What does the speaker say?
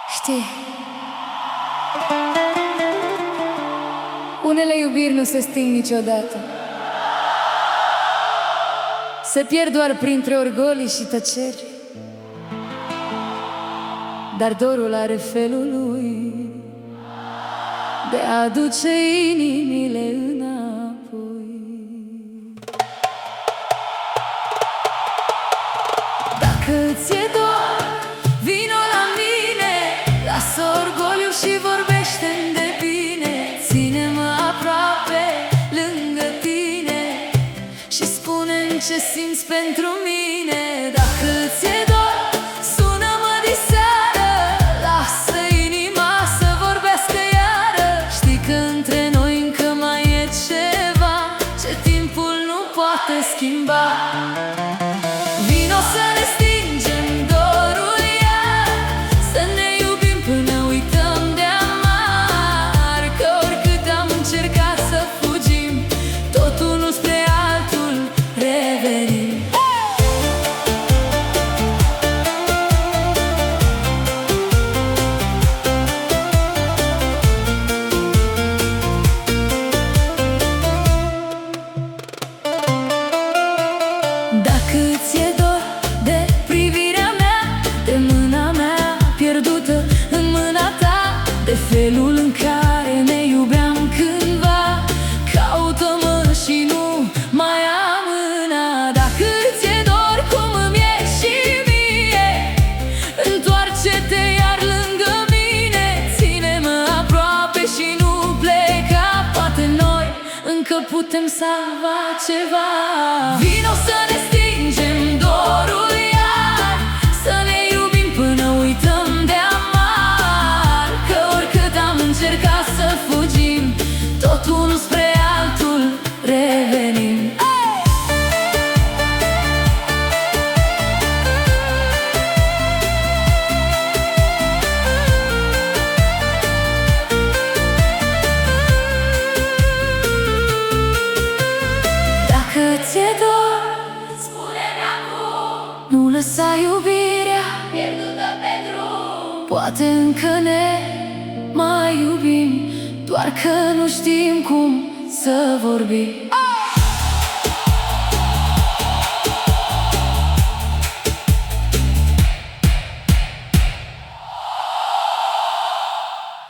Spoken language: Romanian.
Știi, unele iubiri nu se sting niciodată. Se pierd doar printre orgolii și tăceri. Dar dorul are felul lui de a aduce inimile înapoi. Dacă ți-e dor, vino la mine, lasă orgoliu și vorbește-mi de bine. Ține-mă aproape lângă tine și spune-mi ce simți pentru mine. Dacă ți-e dor, sună-mă diseară, lasă inima să vorbească iară. Știi că între noi încă mai e ceva ce timpul nu poate schimba. Vino să ne stingem dorul iar, să ne iubim până uităm de amar. Că oricât am încercat să fugim, tot unul spre altul revenim. Dacă ți-e dor de privirea mea, de mâna mea pierdută în mâna ta, de felul în care ne iubeam cândva, caută-mă și nu mai amâna. Dacă ți-e dor cum îmi e și mie, întoarce-te iar lângă mine. Ține-mă aproape și nu pleca, poate noi încă putem salva ceva. Vino să ne stingem dorul iar, să ne iubim până uităm de amar. Că oricât am încercat să fugim, tot unul spre altul revenim. Dacă ți-e dor, spune-mi acum, nu lăsa iubirea pierdută pe drum. Poate încă ne mai iubim, doar că nu știm cum să vorbim.